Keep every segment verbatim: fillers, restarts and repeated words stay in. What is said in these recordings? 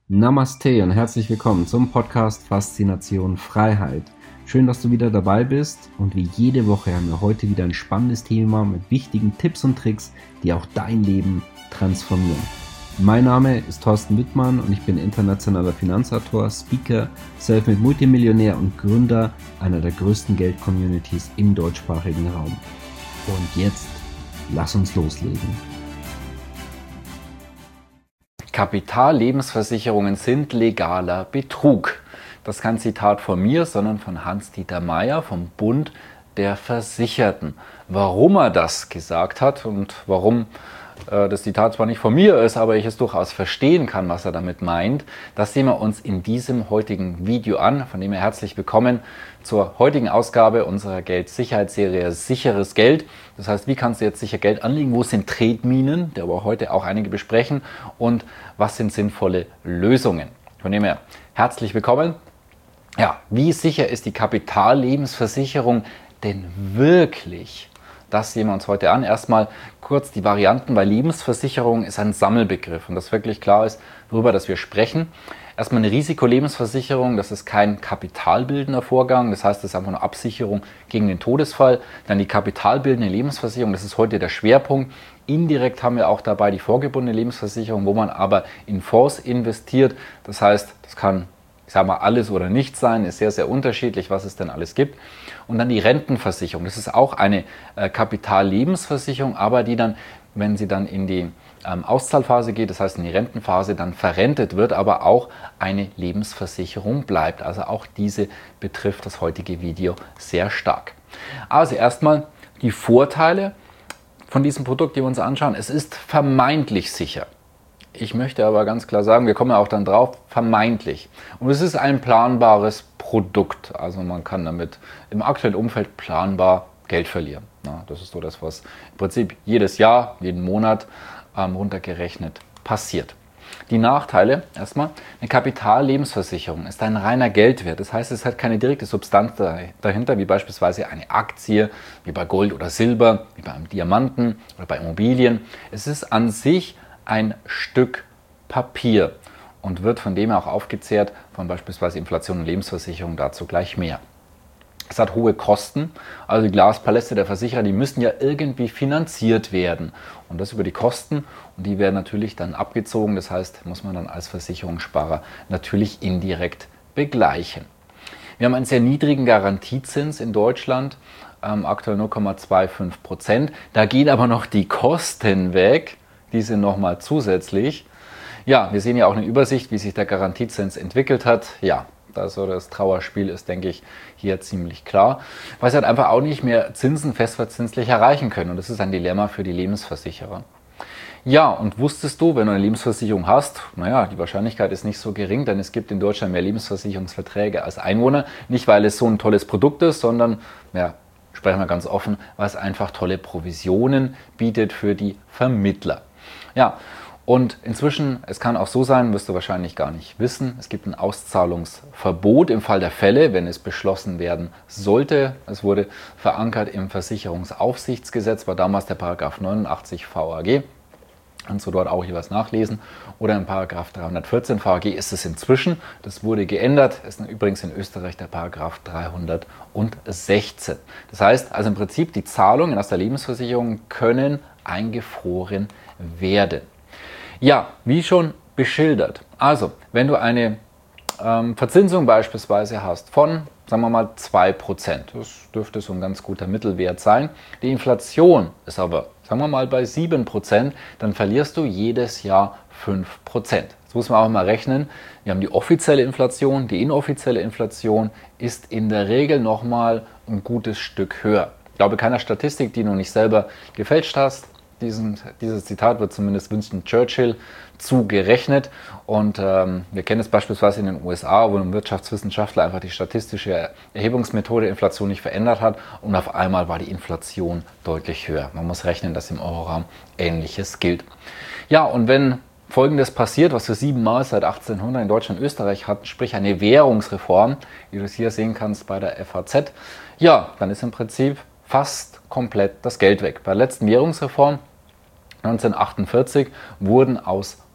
Namaste und herzlich willkommen zum Podcast Faszination Freiheit. Schön, dass du wieder dabei bist und wie jede Woche haben wir heute wieder ein spannendes Thema mit wichtigen Tipps und Tricks, die auch dein Leben transformieren. Mein Name ist Thorsten Wittmann und ich bin internationaler Finanzautor, Speaker, Selfmade Multimillionär und Gründer einer der größten Geld-Communities im deutschsprachigen Raum. Und jetzt lass uns loslegen. Kapitallebensversicherungen sind legaler Betrug. Das ist kein Zitat von mir, sondern von Hans-Dieter Meier vom Bund der Versicherten. Warum er das gesagt hat und warum äh, das Zitat zwar nicht von mir ist, aber ich es durchaus verstehen kann, was er damit meint, das sehen wir uns in diesem heutigen Video an, von dem wir herzlich willkommen zur heutigen Ausgabe unserer Geldsicherheitsserie Sicheres Geld. Das heißt, wie kannst du jetzt sicher Geld anlegen? Wo sind Tretminen, der wir heute auch einige besprechen, und was sind sinnvolle Lösungen? Von dem her herzlich willkommen. Ja, wie sicher ist die Kapitallebensversicherung denn wirklich? Das sehen wir uns heute an. Erstmal kurz die Varianten, weil Lebensversicherung ist ein Sammelbegriff und das wirklich klar ist, worüber das wir sprechen. Erstmal eine Risikolebensversicherung, das ist kein kapitalbildender Vorgang, das heißt, das ist einfach eine Absicherung gegen den Todesfall. Dann die kapitalbildende Lebensversicherung, das ist heute der Schwerpunkt. Indirekt haben wir auch dabei die vorgebundene Lebensversicherung, wo man aber in Fonds investiert. Das heißt, das kann, ich sage mal, alles oder nichts sein, ist sehr, sehr unterschiedlich, was es denn alles gibt. Und dann die Rentenversicherung, das ist auch eine äh, Kapitallebensversicherung, aber die dann, wenn sie dann in die ähm, Auszahlphase geht, das heißt in die Rentenphase, dann verrentet wird, aber auch eine Lebensversicherung bleibt. Also auch diese betrifft das heutige Video sehr stark. Also erstmal die Vorteile von diesem Produkt, die wir uns anschauen. Es ist vermeintlich sicher. Ich möchte aber ganz klar sagen, wir kommen ja auch dann drauf, vermeintlich. Und es ist ein planbares Produkt. Also man kann damit im aktuellen Umfeld planbar Geld verlieren. Ja, das ist so das, was im Prinzip jedes Jahr, jeden Monat ähm, runtergerechnet passiert. Die Nachteile, erstmal, eine Kapitallebensversicherung ist ein reiner Geldwert. Das heißt, es hat keine direkte Substanz dahinter, wie beispielsweise eine Aktie, wie bei Gold oder Silber, wie bei einem Diamanten oder bei Immobilien. Es ist an sich ein Stück Papier und wird von dem her auch aufgezehrt von beispielsweise Inflation und Lebensversicherung, dazu gleich mehr. Es hat hohe Kosten, also die Glaspaläste der Versicherer, die müssen ja irgendwie finanziert werden und das über die Kosten und die werden natürlich dann abgezogen, das heißt, muss man dann als Versicherungssparer natürlich indirekt begleichen. Wir haben einen sehr niedrigen Garantiezins in Deutschland, ähm, aktuell null Komma fünfundzwanzig Prozent, da gehen aber noch die Kosten weg, die sind nochmal zusätzlich. Ja, wir sehen ja auch eine Übersicht, wie sich der Garantiezins entwickelt hat, ja. Also das Trauerspiel ist, denke ich, hier ziemlich klar, weil sie halt einfach auch nicht mehr Zinsen festverzinslich erreichen können. Und das ist ein Dilemma für die Lebensversicherer. Ja, und wusstest du, wenn du eine Lebensversicherung hast, naja, die Wahrscheinlichkeit ist nicht so gering, denn es gibt in Deutschland mehr Lebensversicherungsverträge als Einwohner. Nicht, weil es so ein tolles Produkt ist, sondern, ja, sprechen wir ganz offen, weil es einfach tolle Provisionen bietet für die Vermittler. Ja, und inzwischen, es kann auch so sein, wirst du wahrscheinlich gar nicht wissen, es gibt ein Auszahlungsverbot im Fall der Fälle, wenn es beschlossen werden sollte. Es wurde verankert im Versicherungsaufsichtsgesetz, war damals der Paragraph neunundachtzig V A G. Kannst du dort auch jeweils nachlesen. Oder im Paragraph dreihundertvierzehn V A G ist es inzwischen. Das wurde geändert. Ist übrigens in Österreich der Paragraph dreihundertsechzehn. Das heißt, also im Prinzip die Zahlungen aus der Lebensversicherung können eingefroren werden. Ja, wie schon beschildert. Also, wenn du eine ähm, Verzinsung beispielsweise hast von, sagen wir mal, zwei Prozent, das dürfte so ein ganz guter Mittelwert sein, die Inflation ist aber, sagen wir mal, bei sieben Prozent, dann verlierst du jedes Jahr fünf Prozent. Das muss man auch mal rechnen. Wir haben die offizielle Inflation, die inoffizielle Inflation ist in der Regel nochmal ein gutes Stück höher. Ich glaube, keiner Statistik, die du nicht selber gefälscht hast. Diesen, dieses Zitat wird zumindest Winston Churchill zugerechnet und ähm, wir kennen es beispielsweise in den U S A, wo ein Wirtschaftswissenschaftler einfach die statistische Erhebungsmethode Inflation nicht verändert hat und auf einmal war die Inflation deutlich höher. Man muss rechnen, dass im Euroraum Ähnliches gilt. Ja, und wenn Folgendes passiert, was wir siebenmal seit achtzehnhundert in Deutschland und Österreich hatten, sprich eine Währungsreform, wie du es hier sehen kannst bei der F A Z, ja, dann ist im Prinzip fast komplett das Geld weg. Bei der letzten Währungsreform neunzehnhundertachtundvierzig wurden aus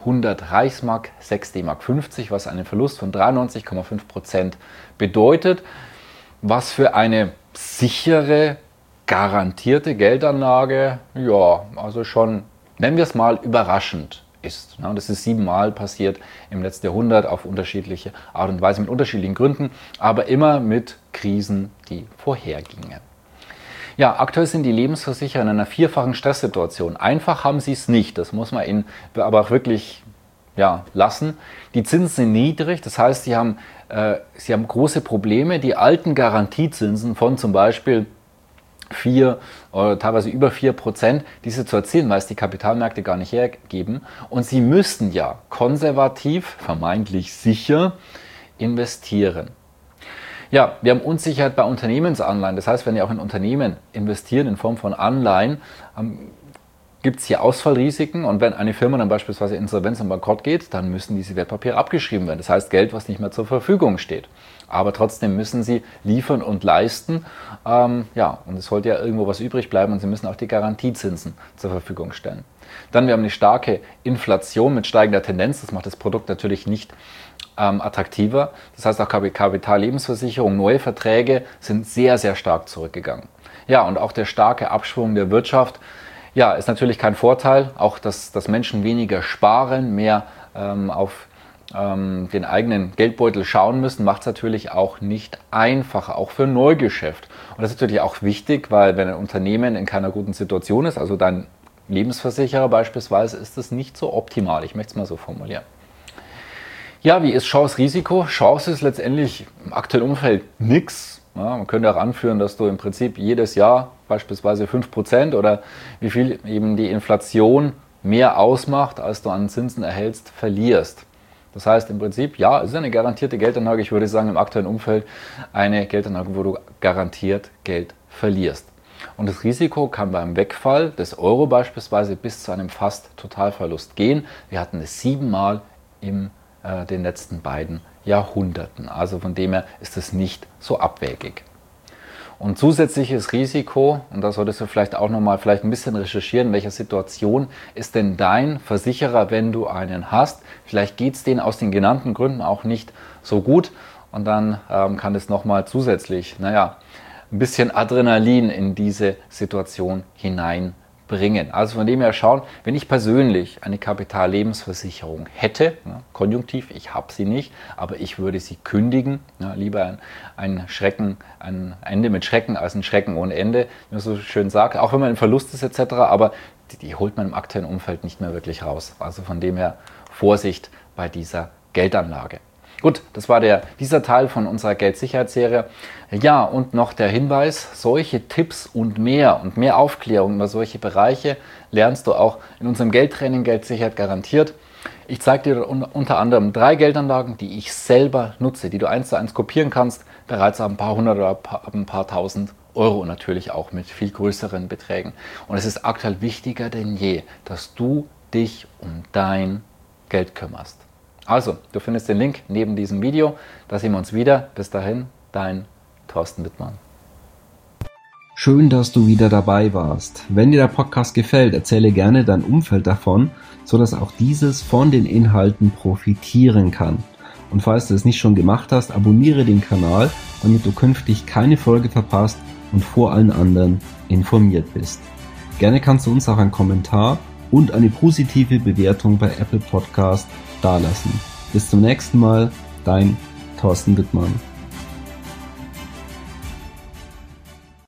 hundert Reichsmark, sechs D Mark fünfzig, was einen Verlust von dreiundneunzig Komma fünf Prozent bedeutet, was für eine sichere, garantierte Geldanlage, ja, also schon, nennen wir es mal, überraschend ist. Das ist siebenmal passiert im letzten Jahrhundert auf unterschiedliche Art und Weise, mit unterschiedlichen Gründen, aber immer mit Krisen, die vorhergingen. Ja, aktuell sind die Lebensversicherer in einer vierfachen Stresssituation. Einfach haben sie es nicht, das muss man ihnen aber auch wirklich ja, lassen. Die Zinsen sind niedrig, das heißt, sie haben, äh, sie haben große Probleme. Die alten Garantiezinsen von zum Beispiel vier oder teilweise über vier Prozent, diese zu erzielen, weil es die Kapitalmärkte gar nicht hergeben. Und sie müssten ja konservativ, vermeintlich sicher investieren. Ja, wir haben Unsicherheit bei Unternehmensanleihen. Das heißt, wenn ihr auch in Unternehmen investieren in Form von Anleihen, ähm, gibt es hier Ausfallrisiken. Und wenn eine Firma dann beispielsweise Insolvenz und Bankrott geht, dann müssen diese Wertpapiere abgeschrieben werden. Das heißt, Geld, was nicht mehr zur Verfügung steht. Aber trotzdem müssen sie liefern und leisten. Ähm, ja, und es sollte ja irgendwo was übrig bleiben und sie müssen auch die Garantiezinsen zur Verfügung stellen. Dann, wir haben eine starke Inflation mit steigender Tendenz. Das macht das Produkt natürlich nicht ähm, attraktiver. Das heißt, auch Kapitallebensversicherung, neue Verträge sind sehr, sehr stark zurückgegangen. Ja, und auch der starke Abschwung der Wirtschaft, ja, ist natürlich kein Vorteil. Auch, dass, dass Menschen weniger sparen, mehr ähm, auf ähm, den eigenen Geldbeutel schauen müssen, macht es natürlich auch nicht einfacher, auch für Neugeschäft. Und das ist natürlich auch wichtig, weil wenn ein Unternehmen in keiner guten Situation ist, also dein Lebensversicherer beispielsweise, ist das nicht so optimal. Ich möchte es mal so formulieren. Ja, wie ist Chance Risiko? Chance ist letztendlich im aktuellen Umfeld nichts. Ja, man könnte auch anführen, dass du im Prinzip jedes Jahr beispielsweise fünf Prozent oder wie viel eben die Inflation mehr ausmacht, als du an Zinsen erhältst, verlierst. Das heißt im Prinzip, ja, es ist eine garantierte Geldanlage. Ich würde sagen, im aktuellen Umfeld eine Geldanlage, wo du garantiert Geld verlierst. Und das Risiko kann beim Wegfall des Euro beispielsweise bis zu einem fast Totalverlust gehen. Wir hatten es siebenmal in äh, den letzten beiden Jahrhunderten. Also von dem her ist es nicht so abwegig. Und zusätzliches Risiko, und da solltest du vielleicht auch nochmal vielleicht ein bisschen recherchieren, in welcher Situation ist denn dein Versicherer, wenn du einen hast. Vielleicht geht es denen aus den genannten Gründen auch nicht so gut und dann ähm, kann es nochmal zusätzlich, naja, ein bisschen Adrenalin in diese Situation hineinbringen. Also von dem her schauen, wenn ich persönlich eine Kapitallebensversicherung hätte, ja, konjunktiv, ich habe sie nicht, aber ich würde sie kündigen, ja, lieber ein, ein Schrecken, ein Ende mit Schrecken als ein Schrecken ohne Ende, wie man so schön sagt, auch wenn man im Verlust ist et cetera, aber die, die holt man im aktuellen Umfeld nicht mehr wirklich raus. Also von dem her Vorsicht bei dieser Geldanlage. Gut, das war der, dieser Teil von unserer Geldsicherheitsserie. Ja, und noch der Hinweis, solche Tipps und mehr und mehr Aufklärung über solche Bereiche lernst du auch in unserem Geldtraining Geldsicherheit garantiert. Ich zeige dir unter anderem drei Geldanlagen, die ich selber nutze, die du eins zu eins kopieren kannst, bereits ab ein paar hundert oder ab ein paar tausend Euro und natürlich auch mit viel größeren Beträgen. Und es ist aktuell wichtiger denn je, dass du dich um dein Geld kümmerst. Also, du findest den Link neben diesem Video. Da sehen wir uns wieder. Bis dahin, dein Thorsten Wittmann. Schön, dass du wieder dabei warst. Wenn dir der Podcast gefällt, erzähle gerne dein Umfeld davon, sodass auch dieses von den Inhalten profitieren kann. Und falls du es nicht schon gemacht hast, abonniere den Kanal, damit du künftig keine Folge verpasst und vor allen anderen informiert bist. Gerne kannst du uns auch einen Kommentar und eine positive Bewertung bei Apple Podcast dalassen. Bis zum nächsten Mal, dein Thorsten Wittmann.